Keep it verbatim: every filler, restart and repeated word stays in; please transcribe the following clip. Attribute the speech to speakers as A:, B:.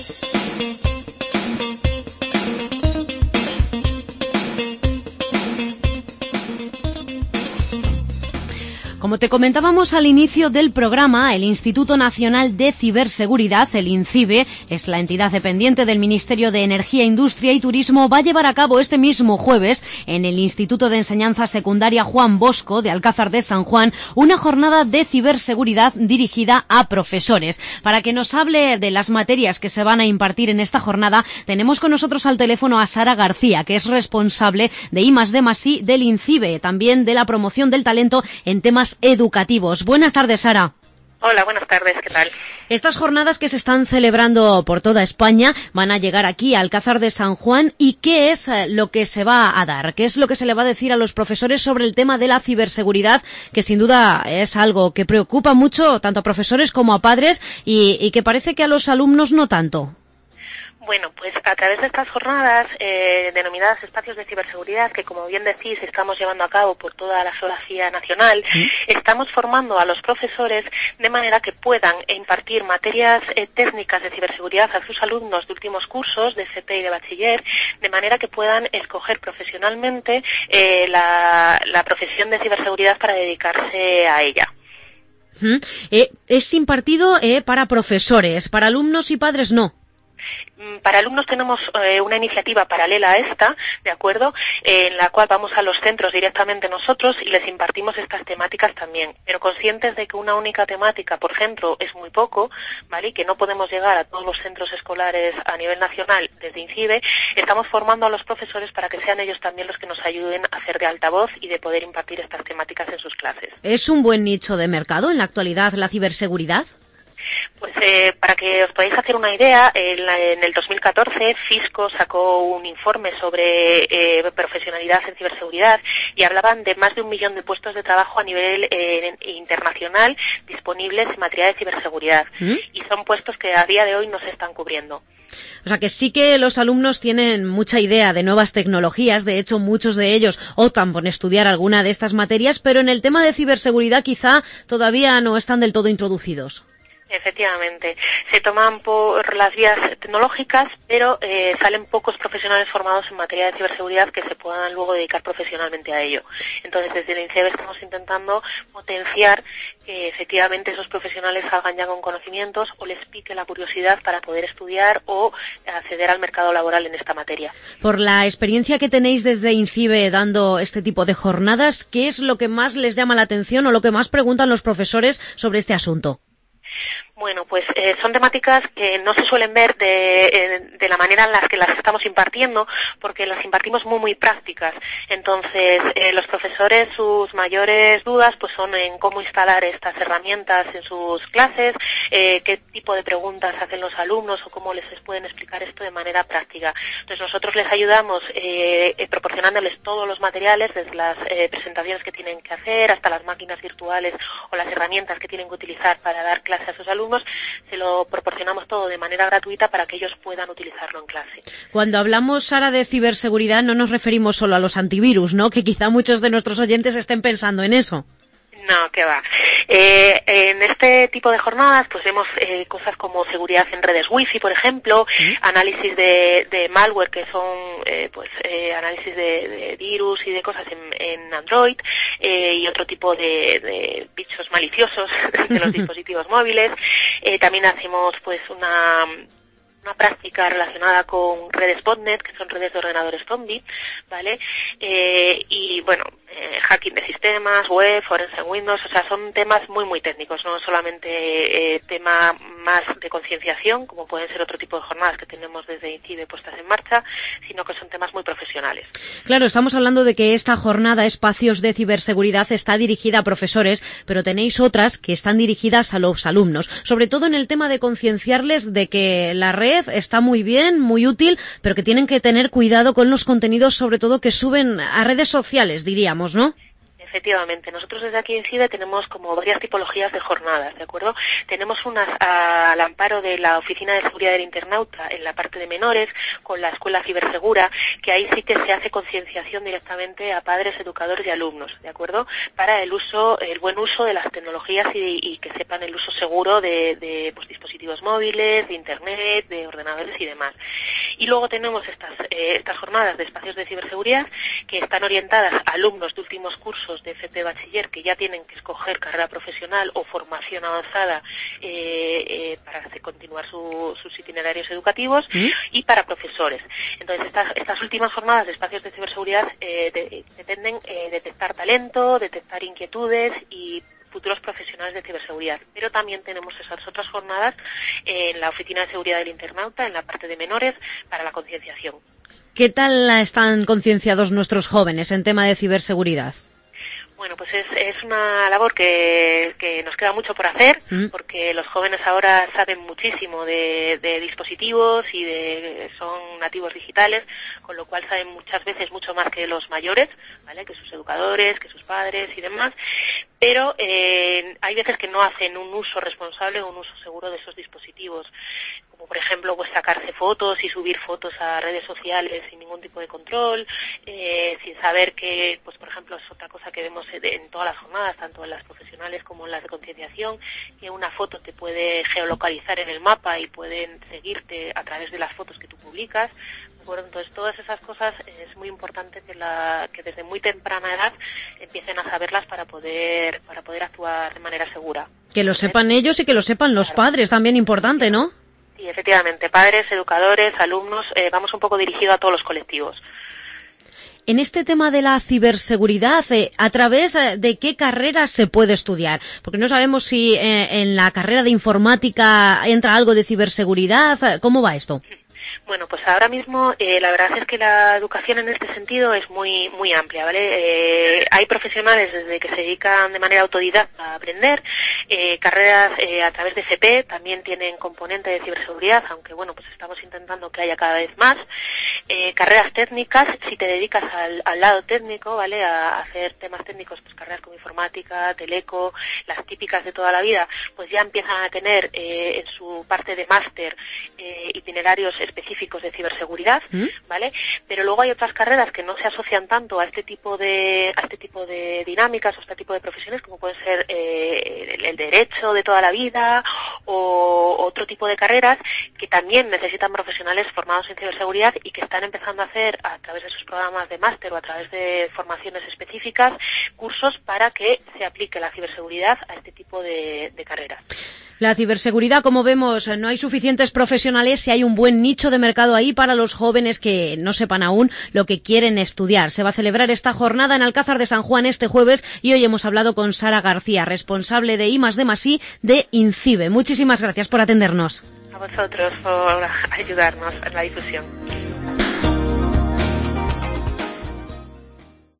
A: Como te comentábamos al inicio del programa, el Instituto Nacional de Ciberseguridad, el INCIBE, es la entidad dependiente del Ministerio de Energía, Industria y Turismo, va a llevar a cabo este mismo jueves en el Instituto de Enseñanza Secundaria Juan Bosco de Alcázar de San Juan una jornada de ciberseguridad dirigida a profesores. Para que nos hable de las materias que se van a impartir en esta jornada, tenemos con nosotros al teléfono a Sara García, que es responsable de I más D más I del INCIBE, también de la promoción del talento en temas educativos. Buenas tardes, Sara.
B: Hola, buenas tardes, ¿qué tal?
A: Estas jornadas que se están celebrando por toda España van a llegar aquí a Alcázar de San Juan. ¿Y qué es lo que se va a dar? ¿Qué es lo que se le va a decir a los profesores sobre el tema de la ciberseguridad, que sin duda es algo que preocupa mucho tanto a profesores como a padres y, y que parece que a los alumnos no tanto?
B: Bueno, pues a través de estas jornadas eh, denominadas espacios de ciberseguridad, que como bien decís estamos llevando a cabo por toda la geografía nacional, ¿sí? Estamos formando a los profesores de manera que puedan impartir materias eh, técnicas de ciberseguridad a sus alumnos de últimos cursos, de F P y de bachiller, de manera que puedan escoger profesionalmente eh, la, la profesión de ciberseguridad para dedicarse a ella.
A: ¿Mm? Eh, es impartido eh, para profesores, para alumnos y padres no.
B: Para alumnos tenemos eh, una iniciativa paralela a esta, ¿de acuerdo?, eh, en la cual vamos a los centros directamente nosotros y les impartimos estas temáticas también, pero conscientes de que una única temática por centro es muy poco, ¿vale?, y que no podemos llegar a todos los centros escolares a nivel nacional desde INCIBE, estamos formando a los profesores para que sean ellos también los que nos ayuden a hacer de altavoz y de poder impartir estas temáticas en sus clases.
A: ¿Es un buen nicho de mercado en la actualidad la ciberseguridad?
B: Pues eh, para que os podáis hacer una idea, en, la, en el dos mil catorce Fisco sacó un informe sobre eh, profesionalidad en ciberseguridad y hablaban de más de un millón de puestos de trabajo a nivel eh, internacional disponibles en materia de ciberseguridad. ¿Mm? Y son puestos que a día de hoy no se están cubriendo.
A: O sea que sí que los alumnos tienen mucha idea de nuevas tecnologías, de hecho muchos de ellos optan por estudiar alguna de estas materias, pero en el tema de ciberseguridad quizá todavía no están del todo introducidos.
B: Efectivamente, se toman por las vías tecnológicas, pero eh, salen pocos profesionales formados en materia de ciberseguridad que se puedan luego dedicar profesionalmente a ello. Entonces, desde el INCIBE estamos intentando potenciar que efectivamente esos profesionales salgan ya con conocimientos o les pique la curiosidad para poder estudiar o acceder al mercado laboral en esta materia.
A: Por la experiencia que tenéis desde INCIBE dando este tipo de jornadas, ¿qué es lo que más les llama la atención o lo que más preguntan los profesores sobre este asunto?
B: Bueno, pues eh, son temáticas que no se suelen ver de, eh, de la manera en la que las estamos impartiendo, porque las impartimos muy, muy prácticas. Entonces, eh, los profesores, sus mayores dudas pues son en cómo instalar estas herramientas en sus clases, eh, qué tipo de preguntas hacen los alumnos o cómo les pueden explicar esto de manera práctica. Entonces, nosotros les ayudamos eh, eh, proporcionándoles todos los materiales, desde las eh, presentaciones que tienen que hacer hasta las máquinas virtuales o las herramientas que tienen que utilizar para dar clase a sus alumnos. Se lo proporcionamos todo de manera gratuita para que ellos puedan utilizarlo en clase.
A: Cuando hablamos, Sara, de ciberseguridad no nos referimos solo a los antivirus, ¿no?, que quizá muchos de nuestros oyentes estén pensando en eso.
B: No, que va. Eh, en este tipo de jornadas pues vemos eh, cosas como seguridad en redes wifi, por ejemplo, ¿sí?, análisis de, de malware, que son eh, pues eh, análisis de, de virus y de cosas en, en Android, eh, y otro tipo de, de bichos maliciosos de los dispositivos móviles. Eh, también hacemos pues una... una práctica relacionada con redes botnet, que son redes de ordenadores zombie, ¿vale? Eh, y bueno, eh, hacking de sistemas, web, forense en Windows, o sea, son temas muy, muy técnicos, no solamente eh, tema más de concienciación, como pueden ser otro tipo de jornadas que tenemos desde INCIBE puestas en marcha, sino que son temas muy profesionales.
A: Claro, estamos hablando de que esta jornada Espacios de Ciberseguridad está dirigida a profesores, pero tenéis otras que están dirigidas a los alumnos, sobre todo en el tema de concienciarles de que la red está muy bien, muy útil, pero que tienen que tener cuidado con los contenidos, sobre todo que suben a redes sociales, diríamos, ¿no?
B: Efectivamente, nosotros desde aquí en INCIBE tenemos como varias tipologías de jornadas, ¿de acuerdo? Tenemos unas al amparo de la Oficina de Seguridad del Internauta en la parte de menores, con la Escuela Cibersegura, que ahí sí que se hace concienciación directamente a padres, educadores y alumnos, ¿de acuerdo? Para el uso, el buen uso de las tecnologías y, y que sepan el uso seguro de, de pues, dispositivos móviles, de internet, de ordenadores y demás. Y luego tenemos estas, eh, estas jornadas de espacios de ciberseguridad que están orientadas a alumnos de últimos cursos de F P Bachiller que ya tienen que escoger carrera profesional o formación avanzada eh, eh, para continuar su, sus itinerarios educativos ¿Mm? y para profesores. Entonces, estas, estas últimas jornadas de espacios de ciberseguridad eh, de, pretenden eh, detectar talento, detectar inquietudes y futuros profesionales de ciberseguridad. Pero también tenemos esas otras jornadas en la Oficina de Seguridad del Internauta, en la parte de menores, para la concienciación.
A: ¿Qué tal están concienciados nuestros jóvenes en tema de ciberseguridad?
B: Bueno, pues es, es una labor que, que nos queda mucho por hacer, ¿Mm? porque los jóvenes ahora saben muchísimo de, de dispositivos y de son nativos digitales, con lo cual saben muchas veces mucho más que los mayores, ¿vale? Que sus educadores, que sus padres y demás, pero eh, hay veces que no hacen un uso responsable o un uso seguro de esos dispositivos. Como por ejemplo, pues sacarse fotos y subir fotos a redes sociales sin ningún tipo de control, eh, sin saber que, pues por ejemplo, es otra cosa que vemos en todas las jornadas, tanto en las profesionales como en las de concienciación, que una foto te puede geolocalizar en el mapa y pueden seguirte a través de las fotos que tú publicas. Bueno, entonces todas esas cosas es muy importante que, la, que desde muy temprana edad empiecen a saberlas para poder, para poder actuar de manera segura.
A: Que lo sepan ellos y que lo sepan los claro. padres, también importante, ¿no?
B: Sí, efectivamente, padres, educadores, alumnos, eh, vamos un poco dirigido a todos los colectivos.
A: En este tema de la ciberseguridad, eh, ¿a través de qué carreras se puede estudiar? Porque no sabemos si eh, en la carrera de informática entra algo de ciberseguridad. ¿Cómo va esto?
B: Bueno, pues ahora mismo eh, la verdad es que la educación en este sentido es muy muy amplia, ¿vale? Eh, hay profesionales desde que se dedican de manera autodidacta a aprender, eh, carreras eh, a través de F P también tienen componente de ciberseguridad, aunque bueno, pues estamos intentando que haya cada vez más. Eh, carreras técnicas, si te dedicas al, al lado técnico, ¿vale? A, a hacer temas técnicos, pues carreras como informática, teleco, las típicas de toda la vida, pues ya empiezan a tener eh, en su parte de máster eh, itinerarios específicos de ciberseguridad, ¿Mm? ¿vale? Pero luego hay otras carreras que no se asocian tanto a este tipo de a este tipo de dinámicas o a este tipo de profesiones, como pueden ser eh, el, el derecho de toda la vida o otro tipo de carreras que también necesitan profesionales formados en ciberseguridad y que están empezando a hacer a través de sus programas de máster o a través de formaciones específicas cursos para que se aplique la ciberseguridad a este tipo de, de carreras.
A: La ciberseguridad, como vemos, no hay suficientes profesionales si hay un buen nicho de mercado ahí para los jóvenes que no sepan aún lo que quieren estudiar. Se va a celebrar esta jornada en Alcázar de San Juan este jueves y hoy hemos hablado con Sara García, responsable de I más D más I de INCIBE. Muchísimas gracias por atendernos.
B: A vosotros por ayudarnos en la difusión.